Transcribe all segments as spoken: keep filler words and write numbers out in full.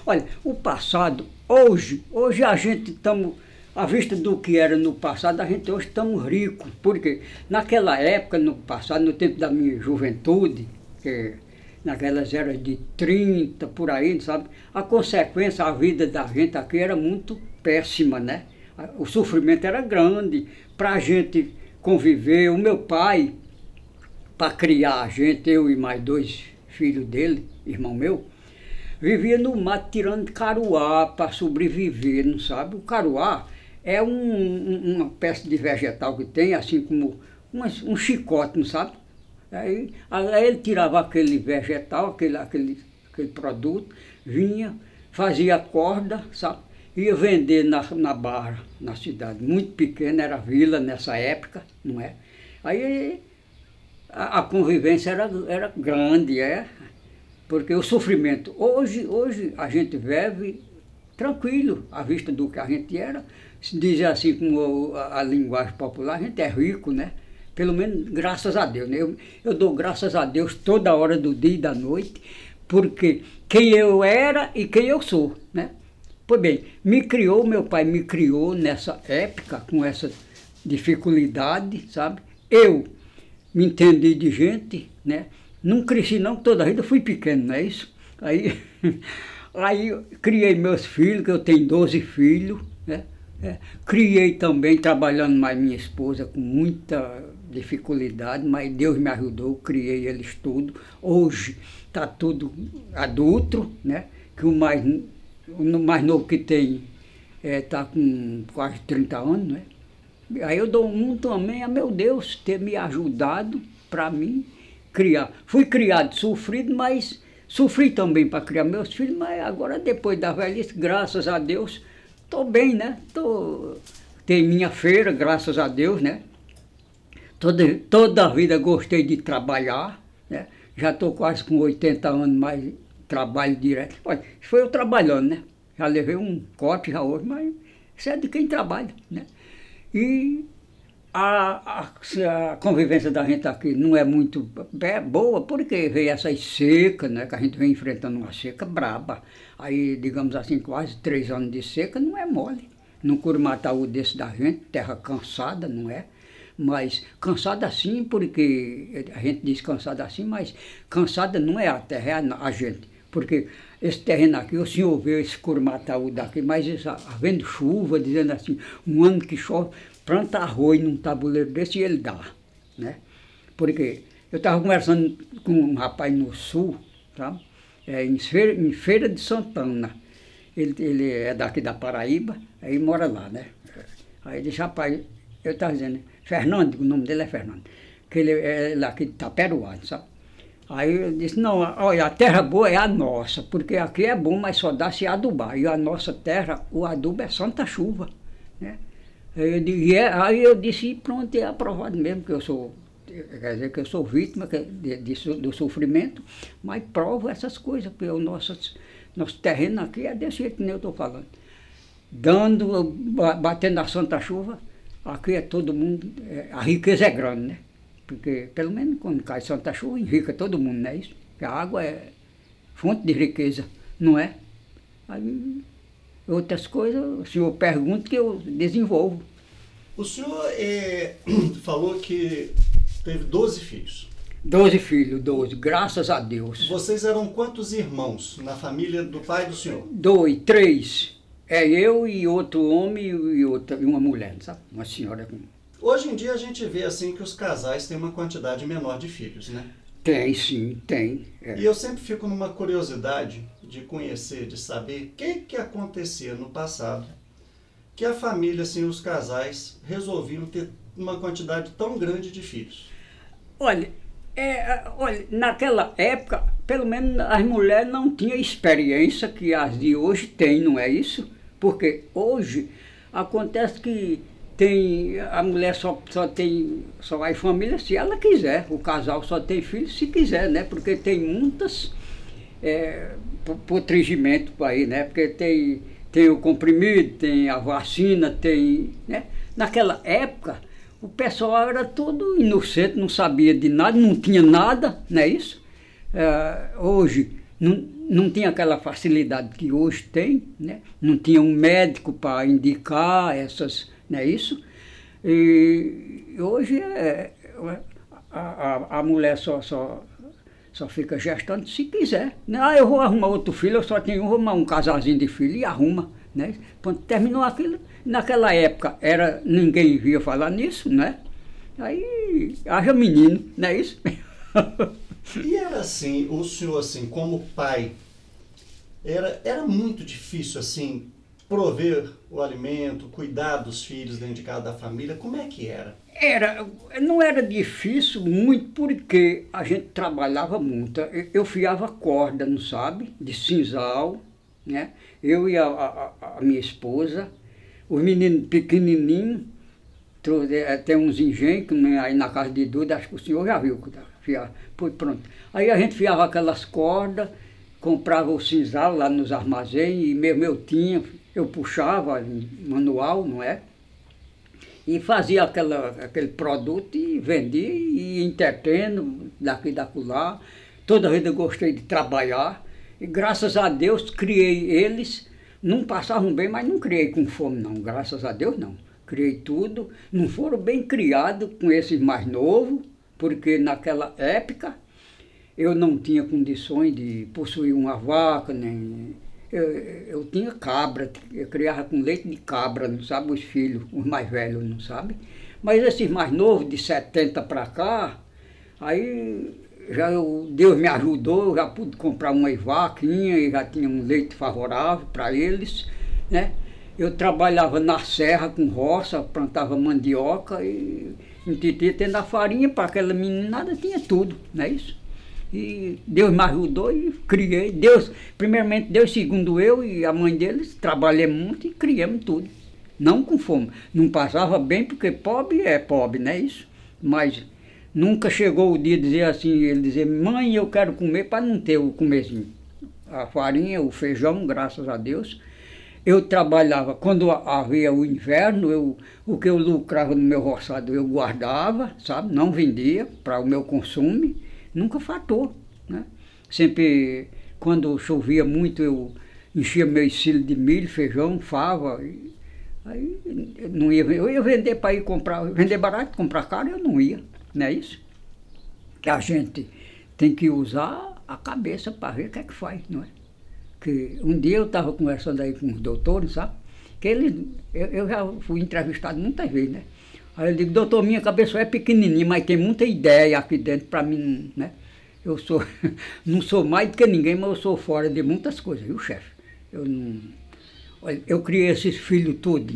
Olha, o passado, hoje, hoje a gente estamos, à vista do que era no passado, a gente hoje estamos ricos, porque naquela época, no passado, no tempo da minha juventude, que naquelas eras de trinta, por aí, sabe? A consequência, a vida da gente aqui era muito péssima, né? O sofrimento era grande para a gente conviver. O meu pai, para criar a gente, eu e mais dois filhos dele, irmão meu, vivia no mato tirando caruá para sobreviver, não sabe? O caruá é um, um, uma espécie de vegetal que tem, assim como um, um chicote, não sabe? Aí, aí ele tirava aquele vegetal, aquele, aquele, aquele produto, vinha, fazia corda, sabe? Ia vender na, na barra, na cidade, muito pequena, era vila nessa época, não é? Aí a, a convivência era, era grande, é? Porque o sofrimento, hoje, hoje a gente vive tranquilo, à vista do que a gente era, se diz assim como a, a linguagem popular, a gente é rico, né? Pelo menos graças a Deus, né? Eu, eu dou graças a Deus toda hora do dia e da noite, porque quem eu era e quem eu sou, né? Pois bem, me criou, meu pai me criou nessa época, com essa dificuldade, sabe? Eu me entendi de gente, né? Não cresci não, toda a vida fui pequeno, não é isso? Aí, aí eu criei meus filhos, que eu tenho doze filhos, né? É, criei também, trabalhando mais minha esposa, com muita dificuldade, mas Deus me ajudou, criei eles tudo. Hoje está tudo adulto, né? Que o mais, o mais novo que tem está é, com quase trinta anos, né? Aí eu dou um também a meu Deus ter me ajudado para mim criar. Fui criado sofrido, mas sofri também para criar meus filhos, mas agora depois da velhice, graças a Deus, estou bem, né? Tô, tem minha feira, graças a Deus, né? Toda, toda a vida gostei de trabalhar, né? Já estou quase com oitenta anos, mas trabalho direto. Olha, isso foi eu trabalhando, né? Já levei um corte já hoje, mas isso é de quem trabalha, né? E a, a, a convivência da gente aqui não é muito é boa, porque veio essas secas, né? Que a gente vem enfrentando uma seca braba. Aí, digamos assim, quase três anos de seca não é mole. Num Curimataú desse da gente, terra cansada, não é? Mas cansada sim, porque a gente diz cansada assim, mas cansada não é a terra, é a, a gente. Porque esse terreno aqui, o senhor vê esse Curimataú daqui, mas isso, havendo chuva, dizendo assim, um ano que chove, planta arroz num tabuleiro desse e ele dá, né? Porque eu estava conversando com um rapaz no sul, sabe? É, em, Feira, em Feira de Santana. Ele, ele é daqui da Paraíba, aí mora lá, né? Aí ele disse, rapaz, eu estava dizendo, Fernando, o nome dele é Fernando, que ele é daqui de Taperoá, sabe? Aí eu disse, não, olha, a terra boa é a nossa, porque aqui é bom, mas só dá se adubar. E a nossa terra, o adubo é santa chuva, né? Aí eu, disse, é, aí eu disse, pronto, é aprovado mesmo, que eu sou, quer dizer, que eu sou vítima de, de, do sofrimento, mas provo essas coisas, porque o nosso, nosso terreno aqui é desse jeito que nem eu estou falando. Dando, batendo a santa chuva, aqui é todo mundo, é, a riqueza é grande, né? Porque, pelo menos, quando cai santa chuva, enrica todo mundo, não é isso? Porque a água é fonte de riqueza, não é? Aí, outras coisas, o senhor pergunta que eu desenvolvo. O senhor é, falou que teve doze filhos. Doze filhos, doze, graças a Deus. Vocês eram quantos irmãos na família do pai do senhor? Dois, três. É eu e outro homem e, outra, e uma mulher, sabe? Uma senhora com... Hoje em dia a gente vê assim que os casais têm uma quantidade menor de filhos, né? Tem, sim, tem. É. E eu sempre fico numa curiosidade de conhecer, de saber o que, que acontecia no passado, que a família, assim, os casais, resolviam ter uma quantidade tão grande de filhos. Olha, é, olha, naquela época, pelo menos as mulheres não tinham experiência que as de hoje têm, não é isso? Porque hoje acontece que tem, a mulher só, só tem, só vai família se ela quiser, o casal só tem filho se quiser, né? Porque tem muitas é, potregimento aí, né? Porque tem, tem o comprimido, tem a vacina, tem, né? Naquela época, o pessoal era todo inocente, não sabia de nada, não tinha nada, não é isso? É, hoje, não, não tinha aquela facilidade que hoje tem, né? Não tinha um médico para indicar essas, não é isso? E hoje é, a, a, a mulher só, só, só fica gestando se quiser, né? Ah, eu vou arrumar outro filho, eu só tenho um, vou arrumar um casalzinho de filho e arruma, né? Quando terminou aquilo, naquela época era, ninguém via falar nisso, né? Aí haja menino, não é isso? E era assim, o senhor assim, como pai, era, era muito difícil assim, prover o alimento, cuidar dos filhos dentro de casa da família, como é que era? Era, não era difícil muito porque a gente trabalhava muito. Eu, eu fiava corda, não sabe? De sisal, né? Eu e a, a, a minha esposa, os meninos pequenininhos, tem uns engenhos aí na casa de Duda, acho que o senhor já viu. Fiava, pois pronto. Aí a gente fiava aquelas cordas, comprava o sisal lá nos armazéns, e mesmo eu tinha, eu puxava manual, não é? E fazia aquela, aquele produto e vendia e ia entretendo daqui e dacolá. Toda vez eu gostei de trabalhar e graças a Deus criei eles. Não passavam bem, mas não criei com fome não, graças a Deus não. Criei tudo, não foram bem criados com esses mais novos, porque naquela época eu não tinha condições de possuir uma vaca, nem... Eu, eu tinha cabra, eu criava com leite de cabra, não sabe, os filhos, os mais velhos, não sabe? Mas esses mais novos, de setenta para cá, aí já eu, Deus me ajudou, eu já pude comprar umas vaquinhas e já tinha um leite favorável para eles, né? Eu trabalhava na serra com roça, plantava mandioca e em Titi tendo a farinha para aquela meninada, tinha tudo, não é isso? E Deus me ajudou e criei. Deus, primeiramente Deus, segundo eu e a mãe deles, trabalhamos muito e criamos tudo. Não com fome. Não passava bem porque pobre é pobre, não é isso? Mas nunca chegou o dia de dizer assim, ele dizer, mãe, eu quero comer, para não ter o comezinho. A farinha, o feijão, graças a Deus. Eu trabalhava, quando havia o inverno, eu, o que eu lucrava no meu roçado eu guardava, sabe? Não vendia para o meu consumo. Nunca faltou, né? Sempre, quando chovia muito, eu enchia meus cílios de milho, feijão, fava. E, aí não ia, eu ia vender para ir comprar, vender barato, comprar caro, eu não ia, não é isso? Que a gente tem que usar a cabeça para ver o que é que faz, não é? Que um dia eu estava conversando aí com os doutores, sabe? Que eles, eu, eu já fui entrevistado muitas vezes, né? Aí eu digo, doutor, minha cabeça é pequenininha, mas tem muita ideia aqui dentro para mim, né? Eu sou, não sou mais do que ninguém, mas eu sou fora de muitas coisas, viu, chefe? Eu não... Olha, eu criei esses filhos todos.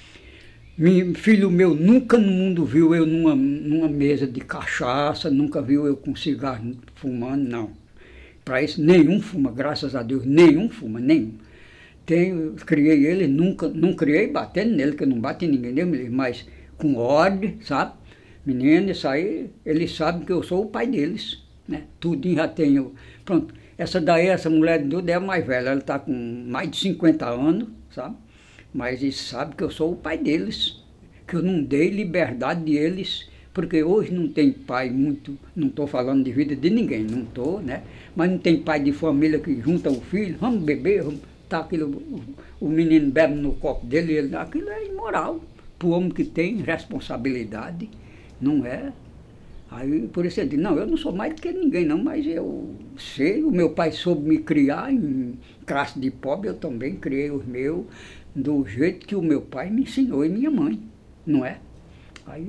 Filho meu nunca no mundo viu eu numa, numa mesa de cachaça, nunca viu eu com cigarro fumando, não. Para isso, nenhum fuma, graças a Deus, nenhum fuma, nenhum. Tenho, criei ele, nunca, não criei batendo nele, que eu não bate em ninguém, Deus me livre, mas com ordem, sabe? Menino, isso aí, eles sabem que eu sou o pai deles, né? Tudinho já tenho. Pronto, essa daí, essa mulher de Duda é a mais velha, ela está com mais de cinquenta anos, sabe? Mas eles sabem que eu sou o pai deles, que eu não dei liberdade de eles, porque hoje não tem pai muito, não estou falando de vida de ninguém, não estou, né? Mas não tem pai de família que junta o filho, vamos beber, vamos, tá aquilo, o, o menino bebe no copo dele, ele, aquilo é imoral. Para o homem que tem responsabilidade, não é? Aí, por isso ele diz, não, eu não sou mais do que ninguém não, mas eu sei, o meu pai soube me criar em classe de pobre, eu também criei os meus do jeito que o meu pai me ensinou e minha mãe, não é? Aí...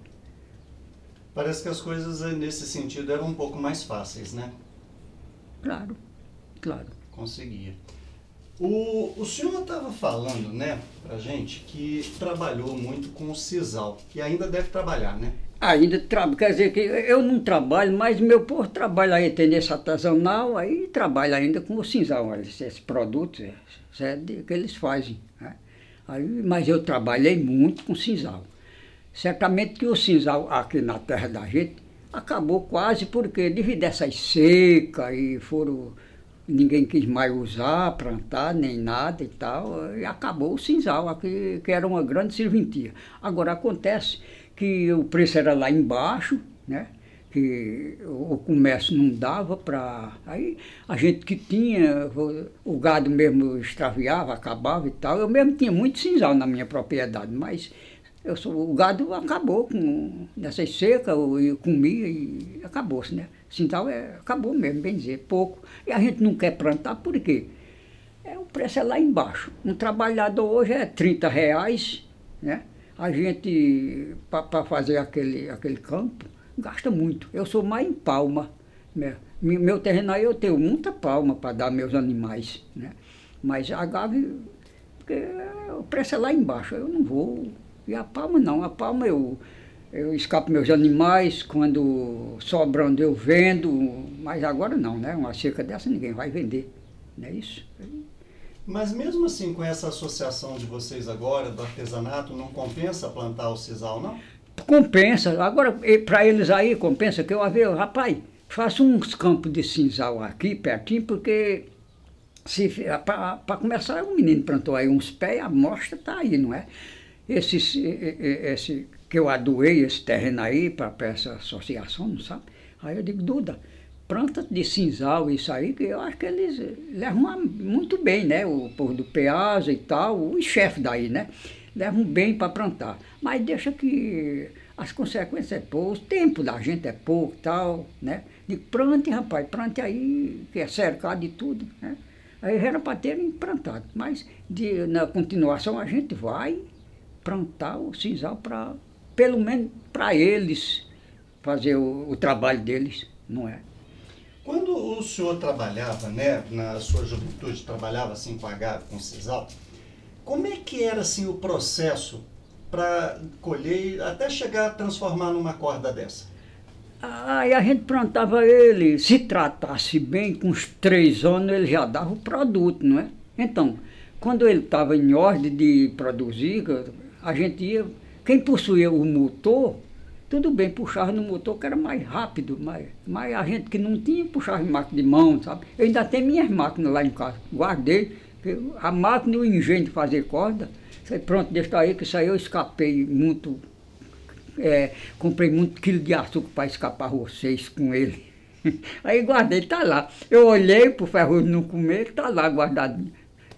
Parece que as coisas nesse sentido eram um pouco mais fáceis, né? Claro, claro. Conseguia. O, o senhor estava falando, né, pra gente, que trabalhou muito com o sisal, e ainda deve trabalhar, né? Ainda trabalho, quer dizer que eu não trabalho, mas meu povo trabalha aí, tendência artesanal, aí trabalha ainda com o sisal, esses produtos é, que eles fazem, né? Aí, mas eu trabalhei muito com sisal. Certamente que o sisal aqui na terra da gente acabou quase porque devido a essas secas e foram... Ninguém quis mais usar, plantar, nem nada e tal, e acabou o sisal aqui, que era uma grande serventia. Agora acontece que o preço era lá embaixo, né? que o comércio não dava para... Aí a gente que tinha, o, o gado mesmo extraviava, acabava e tal. Eu mesmo tinha muito sisal na minha propriedade, mas eu sou, o gado acabou com nessas secas, eu, eu comia e acabou-se, né? Sisal é, acabou mesmo, bem dizer, pouco. E a gente não quer plantar, por quê? É, o preço é lá embaixo. Um trabalhador hoje é trinta reais, né? A gente, para fazer aquele, aquele campo, gasta muito. Eu sou mais em palma, né? Meu terreno aí eu tenho muita palma para dar meus animais, né? Mas a gave, porque o preço é lá embaixo, eu não vou. E a palma não, a palma eu, eu escapo meus animais, quando sobrando eu vendo, mas agora não, né? Uma cerca dessa ninguém vai vender, não é isso? Mas mesmo assim, com essa associação de vocês agora, do artesanato, não compensa plantar o sisal, não? Compensa. Agora, para eles aí, compensa que eu avei, rapaz, faço uns campos de sisal aqui, pertinho, porque se para começar, um menino plantou aí uns pés, a amostra está aí, não é? Esse, esse que eu adoei, esse terreno aí, para essa associação, não sabe? Aí eu digo, Duda, planta de sisal, isso aí, que eu acho que eles levam muito bem, né? O povo do Peasa e tal, os chefes daí, né? Levam bem para plantar. Mas deixa que as consequências é pouco, o tempo da gente é pouco e tal, né? Digo, plante, rapaz, plante aí, que é cercado de tudo, né? Aí era para terem plantado. Mas de, na continuação a gente vai plantar o sisal para, pelo menos para eles, fazer o, o trabalho deles, não é? Quando o senhor trabalhava, né, na sua juventude, trabalhava assim com agave, com sisal, como é que era assim o processo para colher até chegar a transformar numa corda dessa? Aí a gente plantava ele, se tratasse bem, com uns três anos ele já dava o produto, não é? Então, quando ele estava em ordem de produzir, a gente ia, quem possuía o motor, tudo bem, puxava no motor que era mais rápido, mas, mas a gente que não tinha, puxava em máquina de mão, sabe? Eu ainda tenho minhas máquinas lá em casa, guardei, a máquina e o engenho de fazer corda, pronto, deixa aí, que isso aí eu escapei muito, é, comprei muito quilo de açúcar para escapar vocês com ele. Aí guardei, tá lá. Eu olhei pro ferrugem não comer, tá lá guardado.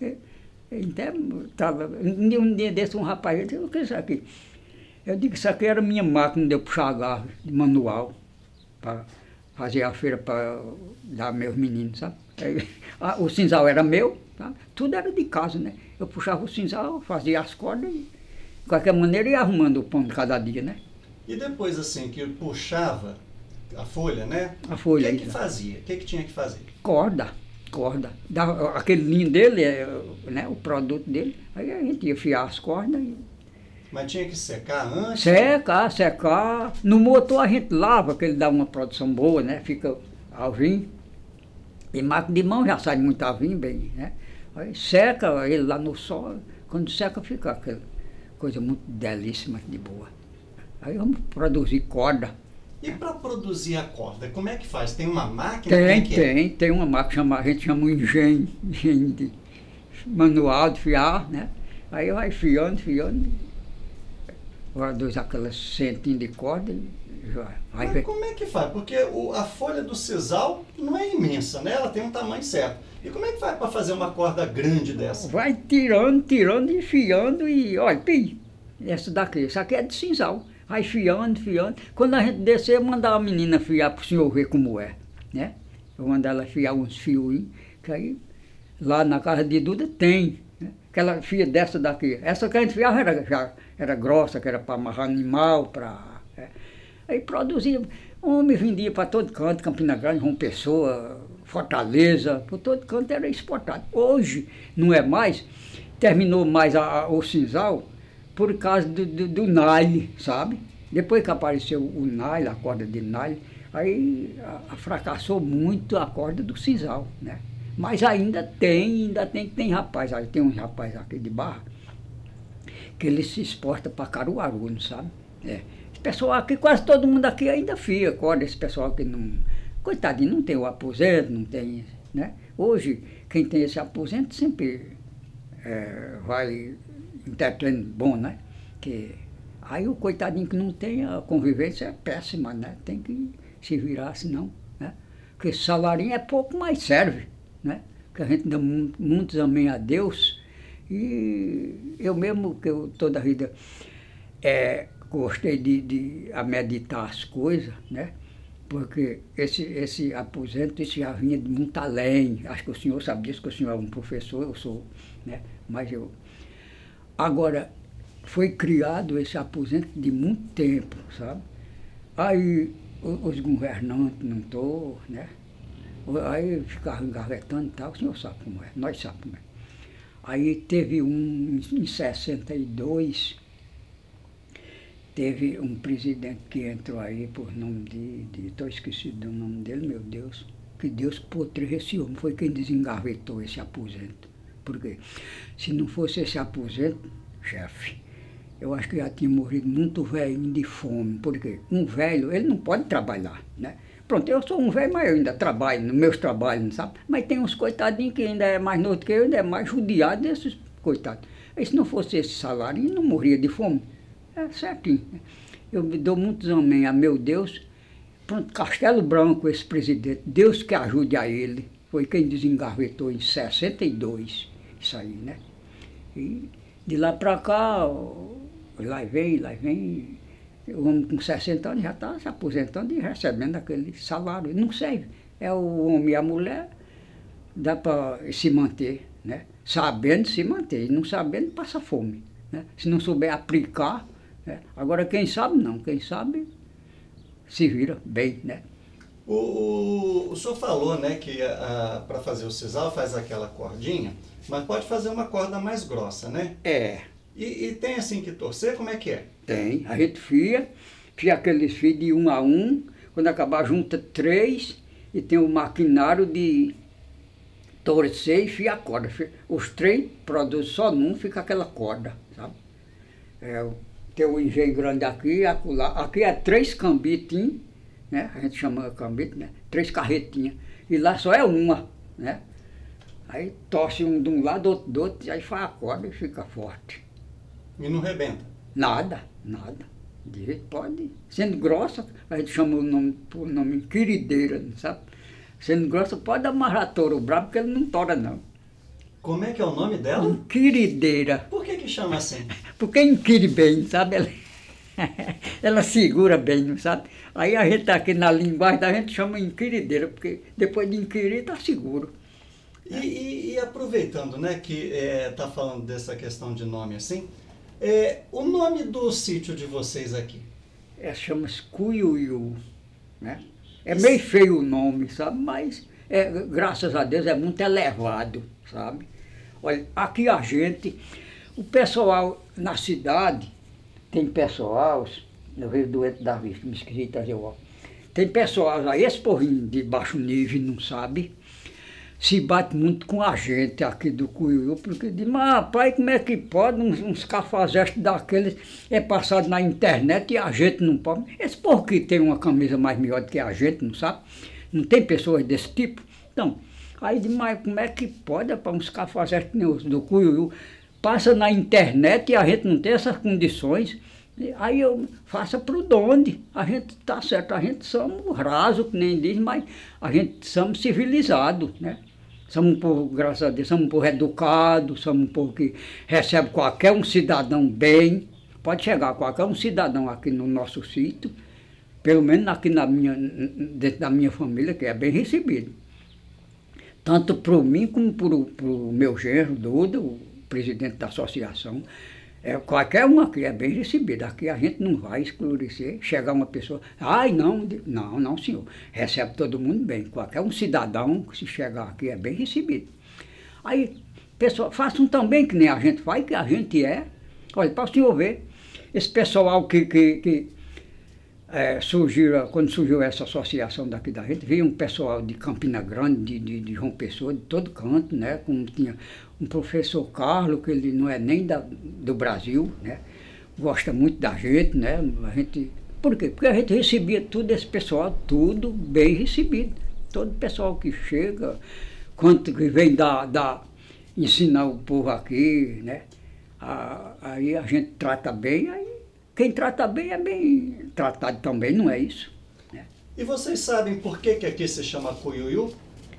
Então, tava, um dia desse um rapaz, eu disse, o que é isso aqui? Eu digo, isso aqui era minha máquina de eu puxar agarro de manual, para fazer a feira para dar meus meninos, sabe? Aí, a, o sisal era meu, tá? Tudo era de casa, né? Eu puxava o sisal, fazia as cordas e, de qualquer maneira, ia arrumando o pão de cada dia, né? E depois assim, que puxava a folha, né? A folha. O que que fazia? O que que tinha que fazer? Corda, corda. Dava, aquele linho dele, né, o produto dele, aí a gente ia fiar as cordas e... Mas tinha que secar antes? Secar, secar. No motor a gente lava, que ele dá uma produção boa, né? Fica alvinho. E máquina de mão já sai muito alvinho, bem, né? Aí seca ele lá no sol, quando seca fica aquela coisa muito belíssima, de boa. Aí vamos produzir corda. E para produzir a corda, como é que faz? Tem uma máquina? Tem, que é? tem, tem uma máquina, chama, a gente chama um engenho, engenho de manual de fiar, né? Aí vai fiando, fiando. Produz aquelas centinhas de corda e já vai. Mas como é que faz? Porque o, a folha do sisal não é imensa, né? Ela tem um tamanho certo. E como é que faz para fazer uma corda grande dessa? Vai tirando, tirando, enfiando e olha, pi, essa daqui, essa aqui é de sisal. Vai fiando, fiando. Quando a gente descer, eu mandar a menina fiar para o senhor ver como é, né? Eu mandar ela fiar uns fioinhos, que aí lá na casa de Duda tem, né? Aquela fia dessa daqui. Essa que a gente fiava era, já, era grossa, que era para amarrar animal, para... É. Aí produzia, homem vendia para todo canto, Campina Grande, João Pessoa, Fortaleza, por todo canto era exportado. Hoje não é mais, terminou mais a, a, o sisal por causa do, do, do nylon, sabe? Depois que apareceu o nylon, a corda de nylon, aí a, a fracassou muito a corda do sisal, né? Mas ainda tem, ainda tem, tem rapaz, aí tem uns rapaz aqui de Barra, que ele se exporta para Caruaru, não sabe? É. Esse pessoal aqui, quase todo mundo aqui ainda fia corda, esse pessoal que não... Coitadinho, não tem o aposento, não tem, né? Hoje, quem tem esse aposento sempre é, vai intertendo bom, né? Que, aí o coitadinho que não tem, a convivência é péssima, né? Tem que se virasse, não, né? Porque esse salarinho é pouco, mas serve, né? Que a gente dá mu- muitos amém a Deus. E eu mesmo, que eu toda a vida é, gostei de, de a meditar as coisas, né? Porque esse, esse aposento, isso já vinha de muito além. Acho que o senhor sabe disso, que o senhor é um professor, eu sou, né? Mas eu... Agora, foi criado esse aposento de muito tempo, sabe? Aí o- os governantes não estão, né? Aí ficavam engavetando e tal, o senhor sabe como é, nós sabemos como é. Aí teve um, em sessenta e dois, teve um presidente que entrou aí por nome de, de estou esquecido do nome dele, meu Deus, que Deus potreja esse homem, foi quem desengavetou esse aposento. Por quê? Se não fosse esse aposento, chefe, eu acho que já tinha morrido muito velhinho de fome, porque um velho, ele não pode trabalhar, né? Pronto, eu sou um velho, mas eu ainda trabalho, nos meus trabalhos, sabe? Mas tem uns coitadinhos que ainda é mais novo que eu, ainda é mais judiado desses coitados. E se não fosse esse salário, ele não morria de fome. É certinho. Eu me dou muitos amém a meu Deus. Pronto, Castelo Branco, esse presidente, Deus que ajude a ele. Foi quem desengavetou em sessenta e dois, isso aí, né? E de lá para cá, ó, lá vem, lá vem, o homem com sessenta anos já está se aposentando e recebendo aquele salário. Não serve. É o homem e a mulher, dá para se manter, né? Sabendo se manter, e não sabendo passa fome, né? Se não souber aplicar, né? Agora quem sabe não, quem sabe se vira bem, né? O, o, o senhor falou, né, que para fazer o sisal faz aquela cordinha, mas pode fazer uma corda mais grossa, né? É, E, e tem assim que torcer, como é que é? tem. A gente fia, fia aqueles fios de um a um, quando acabar junta três e tem o maquinário de torcer e fia a corda. Fi- Os três produzem só num, fica aquela corda, sabe? É, o- tem o engenho grande aqui, acolá. Aqui é três cambitinhos, né? A gente chama cambite, né? Três carretinhas. E lá só é uma, né? Aí torce um de um lado, outro do outro, e aí faz a corda e fica forte. E não rebenta. Nada, nada. De jeito pode. Sendo grossa, a gente chama o nome por nome quirideira, não sabe? Sendo grossa, pode amarrar touro brabo, porque ele não tora, não. Como é que é o nome dela? Inquirideira. Por que que chama assim? Porque inquire bem, sabe? Ela, ela segura bem, não sabe? Aí a gente aqui na linguagem da gente chama inquirideira, porque depois de inquirir está seguro. E, e- e aproveitando, né, que está falando dessa questão de nome assim, é, o nome do sítio de vocês aqui? É, chama-se Cuiuiu, né? É meio feio o nome, sabe? Mas, é, graças a Deus, é muito elevado, sabe? Olha, aqui a gente, o pessoal na cidade, tem pessoal, eu vejo doente da vista, me esqueci de trazer o óculos. Tem pessoal aí, esse povinho de baixo nível não sabe, se bate muito com a gente aqui do Cuiuiu, porque diz, mas rapaz, como é que pode uns, uns cafajestes daqueles é passado na internet e a gente não pode? Esse povo que tem uma camisa mais melhor do que a gente, não sabe? Não tem pessoas desse tipo? Então, aí diz, mas como é que pode, para uns cafajestes que nem os do Cuiuiu, passa na internet e a gente não tem essas condições? Aí eu faça para o donde. A gente está certo, a gente somos raso, que nem diz, mas a gente somos civilizados, né? Somos um povo, graças a Deus, somos um povo educado, somos um povo que recebe qualquer um cidadão bem. Pode chegar qualquer um cidadão aqui no nosso sítio, pelo menos aqui na minha, dentro da minha família, que é bem recebido. Tanto para mim como para o meu genro, Duda, o presidente da associação. É, qualquer um aqui é bem recebido. Aqui a gente não vai esclarecer, chegar uma pessoa, ai não, não, não senhor, recebe todo mundo bem. Qualquer um cidadão que se chegar aqui é bem recebido. Aí, pessoal, façam também que nem a gente faz, que a gente é. Olha, para o senhor ver, esse pessoal que, que, que é, surgiu, quando surgiu essa associação daqui da gente, veio um pessoal de Campina Grande, de, de, de João Pessoa, de todo canto, né? Como tinha um professor Carlos, que ele não é nem da, do Brasil, né? Gosta muito da gente, né? A gente, por quê? Porque a gente recebia tudo esse pessoal, tudo bem recebido. Todo pessoal que chega, quanto que vem da, da ensinar o povo aqui, né? A, aí a gente trata bem, aí quem trata bem é bem tratado também, não é isso? Né? E vocês sabem por que que aqui se chama Cuiuiu?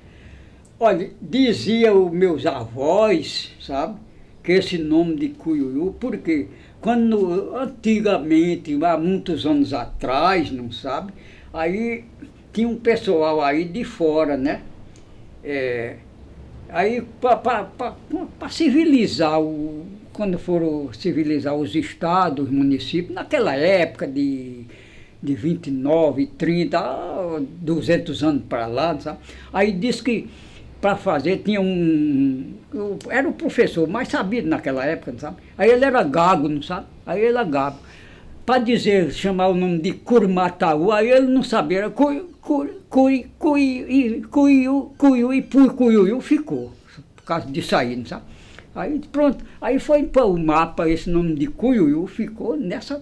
Olha, dizia os meus avós, sabe, que esse nome de Cuiuiu, porque quando antigamente, há muitos anos atrás, não sabe, aí tinha um pessoal aí de fora, né? É, aí para civilizar, o, quando foram civilizar os estados, os municípios, naquela época de, de vinte e nove, trinta, duzentos anos para lá, sabe? Aí disse que para fazer tinha um, era o professor mais sabido naquela época, não sabe? Aí ele era gago, não sabe? Aí ele era gago. Para dizer, chamar o nome de Curimataú, aí ele não sabia, era Cui, Cui, Cui, Cui, Cuiu, Cuiu e Pui, Cuiuiu ficou, por causa disso aí, não sabe? Aí pronto, aí foi para o mapa, esse nome de Cuiuiu ficou nessa,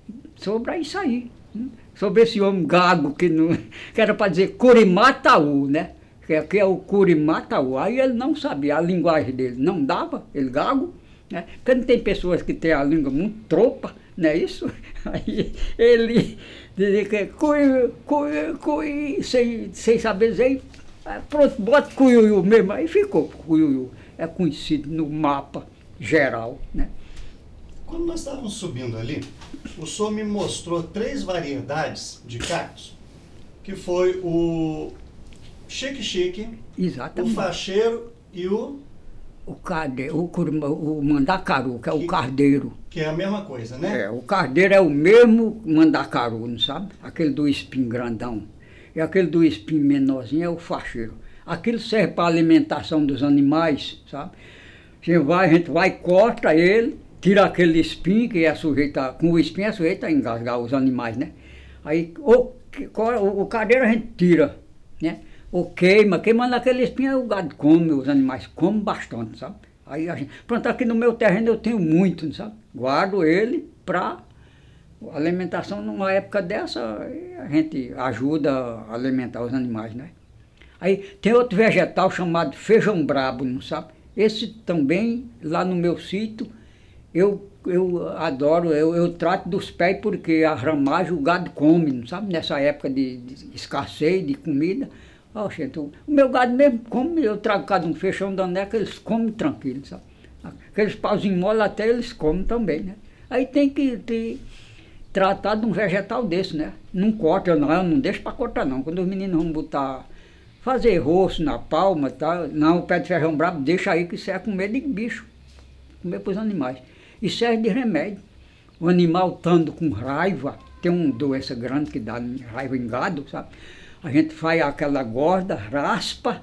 sobre isso aí, né? Sobre esse homem gago, que, não, que era para dizer Curimataú, né? Que aqui é o Curimataú. Aí ele não sabia, a linguagem dele não dava, ele gago, né? Porque não tem pessoas que têm a língua muito tropa, não é isso? Aí ele dizia que cui, cui, cui, sem, sem saber dizer, pronto, bota Cuiuiu mesmo, aí ficou Cuiuiu. É conhecido no mapa geral, né? Quando nós estávamos subindo ali, o senhor me mostrou três variedades de cactos, que foi o xique-xique, o facheiro e o... O cardeiro, o, curma, o mandacaru, que é o que, cardeiro. Que é a mesma coisa, né? É, o cardeiro é o mesmo mandacaru, não sabe? Aquele do espinho grandão. E aquele do espinho menorzinho é o facheiro. Aquilo serve para a alimentação dos animais, sabe? Você vai, a gente vai, corta ele, tira aquele espinho, que é sujeito a, com o espinho é sujeito a engasgar os animais, né? Aí o, o, o cardeiro a gente tira, né? Ou queima, queimando aquele espinho, o gado come, os animais comem bastante, sabe? Aí a gente, pronto, aqui no meu terreno eu tenho muito, sabe? Guardo ele para alimentação. Numa época dessa, a gente ajuda a alimentar os animais, né? Aí tem outro vegetal chamado feijão brabo, não sabe? Esse também, lá no meu sítio, eu, eu adoro, eu, eu trato dos pés porque a ramagem o gado come, não sabe? Nessa época de, de escassez de comida. Oh, gente, o meu gado mesmo come, eu trago cada um feijão da neca, eles comem tranquilo, sabe? Aqueles pauzinhos mole até eles comem também, né? Aí tem que ter, tratar de um vegetal desse, né? Não corta, não, eu não deixo para cortar não. Quando os meninos vão botar, fazer roço na palma, tá? Não, o pé de feijão brabo deixa aí que isso é comer de bicho, comer para os animais. E serve de remédio. O animal estando com raiva, tem uma doença grande que dá raiva em gado, sabe? A gente faz aquela gorda, raspa,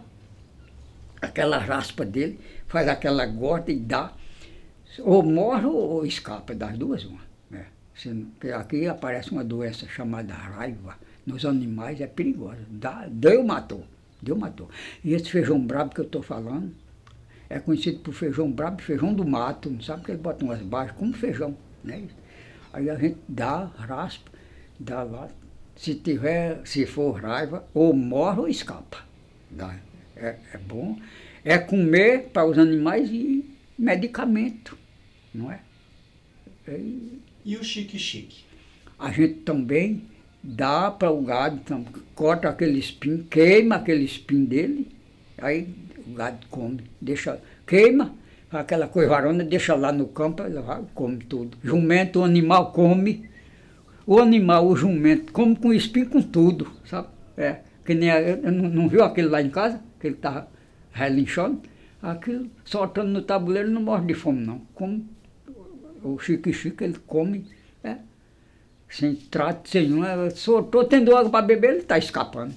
aquela raspa dele, faz aquela gorda e dá, ou morre ou escapa, das duas uma. Né? Porque aqui aparece uma doença chamada raiva, nos animais é perigosa, dá, deu, matou, deu, matou. E esse feijão brabo que eu estou falando, é conhecido por feijão brabo, feijão do mato, não sabe que eles botam umas baixas como feijão, né? Aí a gente dá, raspa, dá lá. Se tiver, se for raiva, ou morre ou escapa. É, é bom. É comer para os animais e medicamento, não é? é e o xique-xique? A gente também dá para o gado, então, corta aquele espinho, queima aquele espinho dele, aí o gado come, deixa, queima, aquela coivarona, deixa lá no campo, ele vai, come tudo. Jumento, o animal come. O animal, o jumento, come com espinho, com tudo, sabe? É, que nem, a, eu não, não viu aquele lá em casa, que ele estava relinchando? Aquilo, soltando no tabuleiro, não morre de fome, não. Como o xique-xique, ele come, é, sem trato, sem nenhum. Soltou, tendo água para beber, ele está escapando.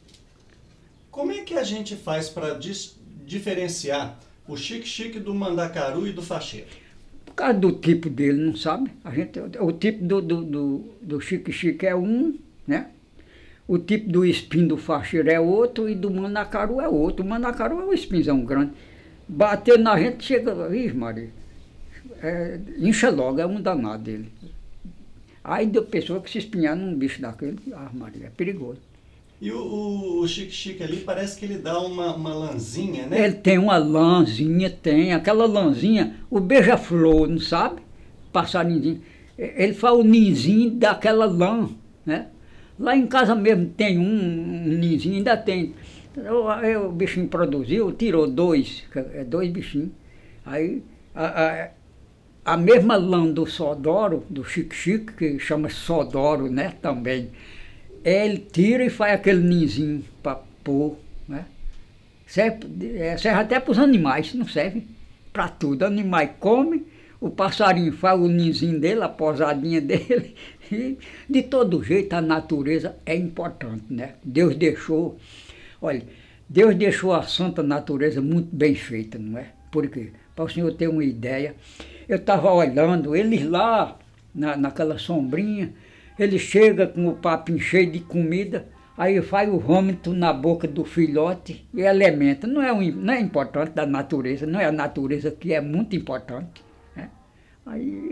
Como é que a gente faz para diferenciar o xique-xique do mandacaru e do facheiro? Por causa do tipo dele, não sabe? A gente, o tipo do, do, do, do xique-xique é um, né? O tipo do espinho do facheiro é outro e do mandacaru é outro. O mandacaru é um espinhão grande. Bater na gente, chega, ih, Maria, é, incha logo, é um danado dele. Aí deu pessoa que se espinhar num bicho daquele, ah, Maria, é perigoso. E o, o xique-xique ali parece que ele dá uma, uma lãzinha, né? Ele tem uma lãzinha, tem. Aquela lãzinha, o beija-flor, não sabe? Passarinho. Ele faz o ninzinho daquela lã, né? Lá em casa mesmo tem um, um ninzinho, ainda tem. Eu, aí o bichinho produziu, tirou dois, é dois bichinhos. Aí a, a, a mesma lã do Sodoro, do Chique-Chique, que chama Sodoro, né, também, ele tira e faz aquele ninzinho para pôr, né? Serve, é, serve até para os animais, não serve para tudo. O animal come, o passarinho faz o ninzinho dele, a posadinha dele. E de todo jeito a natureza é importante, né? Deus deixou, olha, Deus deixou a santa natureza muito bem feita, não é? Por quê? Para o senhor ter uma ideia, eu estava olhando, eles lá, na, naquela sombrinha, ele chega com o papinho cheio de comida, aí faz o vômito na boca do filhote e alimenta. Não é, um, não é importante da natureza, não é a natureza que é muito importante, né? Aí...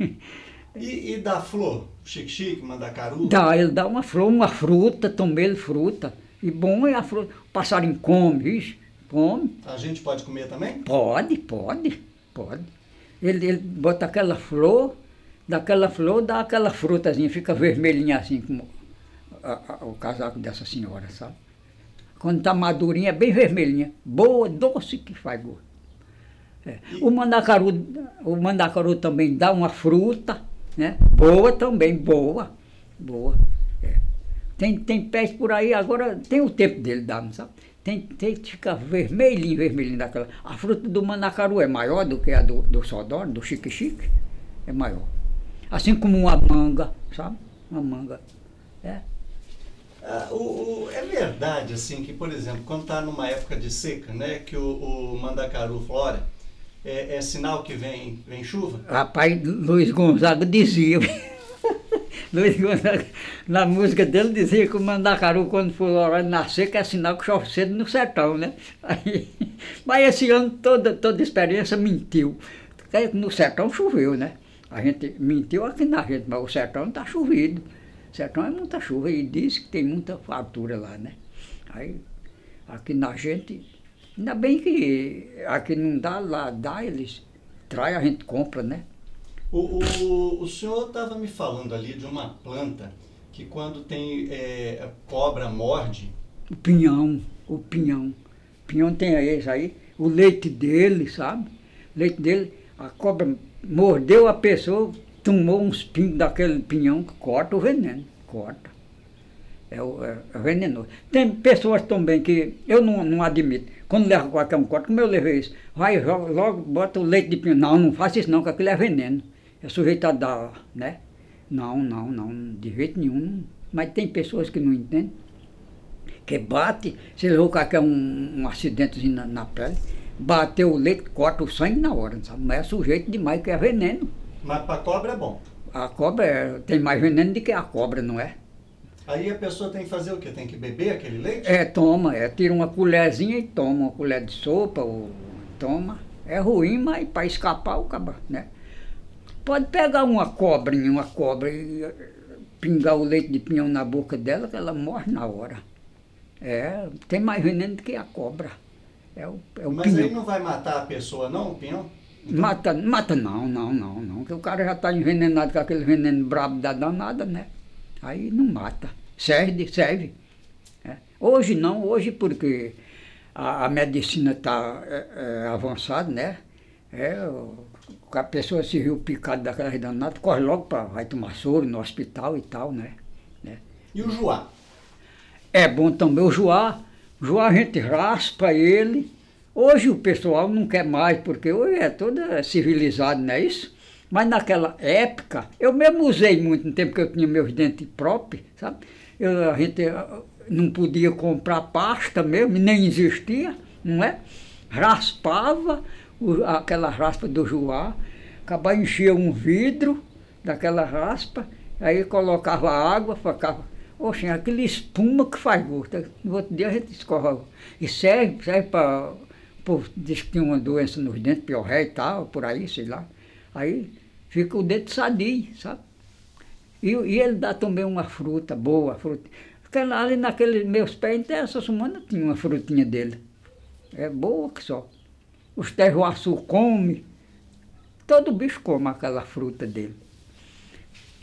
E, e da flor? Chique-Chique, mandacaru? Dá, ele dá uma flor, uma fruta, também ele fruta. E bom é a fruta. O passarinho come, vixe, come. A gente pode comer também? Pode, pode, pode. Ele, ele bota aquela flor, daquela flor dá aquela frutazinha, fica vermelhinha assim, como a, a, o casaco dessa senhora, sabe? Quando está madurinha, é bem vermelhinha. Boa, doce que faz gosto. É. O mandacaru, o mandacaru também dá uma fruta, né? Boa também, boa, boa. É. Tem, tem pés por aí, agora tem o tempo dele dar, sabe? Tem, tem que ficar vermelhinho, vermelhinho daquela. A fruta do mandacaru é maior do que a do, do Sodoro, do Chique-Chique, é maior. Assim como uma manga, sabe? Uma manga, é. Ah, o, o, é verdade, assim, que, por exemplo, quando está numa época de seca, né, que o, o mandacaru flora, é, é sinal que vem, vem chuva? Rapaz, Luiz Gonzaga dizia, Luiz Gonzaga, na música dele dizia que o mandacaru, quando for hora de nascer, que é sinal que chove cedo no sertão, né? Aí, mas esse ano toda, toda experiência mentiu. No sertão choveu, né? A gente mentiu aqui na gente, mas o sertão está chovido. O sertão é muita chuva e diz que tem muita fartura lá, né? Aí, aqui na gente, ainda bem que aqui não dá, lá dá, eles traem, a gente compra, né? O, o, o senhor estava me falando ali de uma planta que quando tem é, cobra morde... O pinhão, o pinhão. O pinhão tem esse aí, o leite dele, sabe? O leite dele, a cobra mordeu a pessoa, tomou uns pingos daquele pinhão que corta o veneno, corta. É, o, é, é venenoso. Tem pessoas também que eu não, não admito. Quando leva qualquer um corte, como eu levei isso, vai joga, logo bota o leite de pinhão. Não, não faça isso não, porque aquilo é veneno. É sujeito a dar, né? Não, não, não, de jeito nenhum. Não. Mas tem pessoas que não entendem. Que bate, se levou qualquer um, um acidentezinho na, na pele, bateu o leite, corta o sangue na hora, sabe? Mas é sujeito demais, que é veneno. Mas para cobra é bom. A cobra é, tem mais veneno do que a cobra, não é? Aí a pessoa tem que fazer o quê? Tem que beber aquele leite? É, toma, é, tira uma colherzinha e toma, uma colher de sopa, ou toma. É ruim, mas para escapar o caba, né? Pode pegar uma cobrinha, uma cobra e pingar o leite de pinhão na boca dela, que ela morre na hora. É, tem mais veneno do que a cobra. É o, é o Mas pinhão. aí não vai matar a pessoa não, o pinhão? Então... Mata, mata não, não, não, não. Porque o cara já está envenenado com aquele veneno brabo da danada, né? Aí não mata. Serve, serve. É. Hoje não, hoje porque a, a medicina está é, é, avançada, né? É, a pessoa se viu picado daquela danada, corre logo para vai tomar soro no hospital e tal, né? né? E o joá? É bom também o joá. O joá a gente raspa ele. Hoje o pessoal não quer mais, porque hoje é todo civilizado, não é isso? Mas naquela época, eu mesmo usei muito, no tempo que eu tinha meus dentes próprios, sabe? Eu, a gente não podia comprar pasta mesmo, nem existia, não é? Raspava o, aquela raspa do joá, acabava, enchia um vidro daquela raspa, aí colocava água, ficava... Oxe, aquele espuma que faz gosto. No outro dia a gente escorre. E serve, serve para... Diz que tinha uma doença nos dentes, piorré e tal, por aí, sei lá. Aí fica o dente sadio, sabe? E, e ele dá também uma fruta boa, fruta. Aquela, ali naqueles meus pés, até essa semana tinha uma frutinha dele. É boa que só. Os terroaçu come. Todo bicho come aquela fruta dele.